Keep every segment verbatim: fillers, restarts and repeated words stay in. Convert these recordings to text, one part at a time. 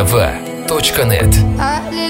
Nova точка нет. عقلي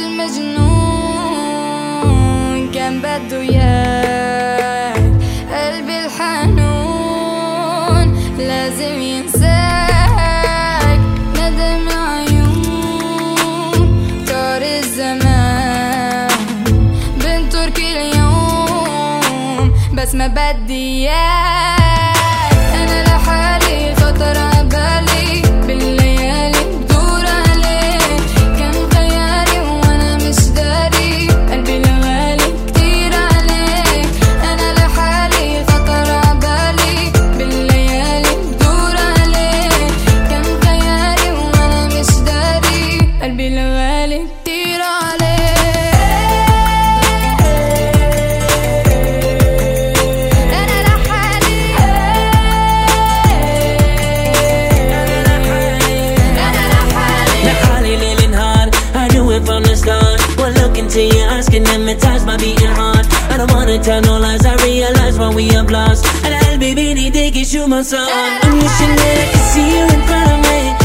المجنون كان بده اياك، قلبي الحنون لازم ينساك، ندم عيون طار الزمان بنطر كل يوم بس ما بدي اياك. انا لحالي خطر عبالي بالليالي بدور عليك، كان خيالي وانا مش داري قلبي الغالي كتير عليك. انا لحالي خطر عبالي بالليالي بدور عليك، كان خيالي وانا مش داري قلبي الغالي كتير عليك. From the start, one look into your eyes can hypnotize my beating heart. I don't wanna tell no lies, I realize what we have lost. And I'll be really digging through my soul. I'm wishing that I could see you in front of me.